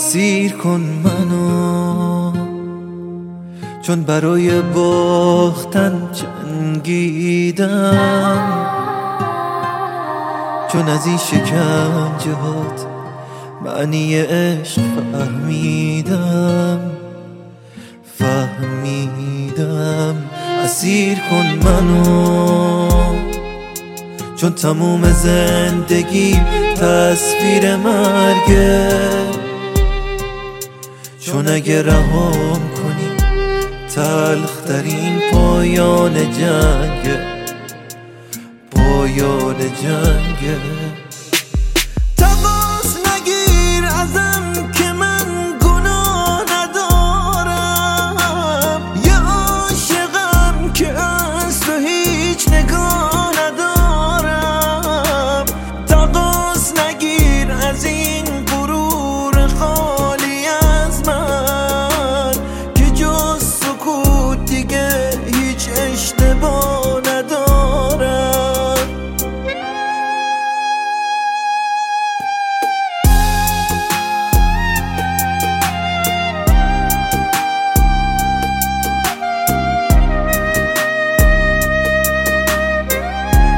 اسیر کن منو، چون برای باختن جنگیدم، چون از این شکنجهات معنی عشق فهمیدم. اسیر کن منو، چون تموم زندگی تصویر مرگه، چون اگه رهام کنی تلخترین پایان جنگه، پایان جنگه. تماس نگیر ازم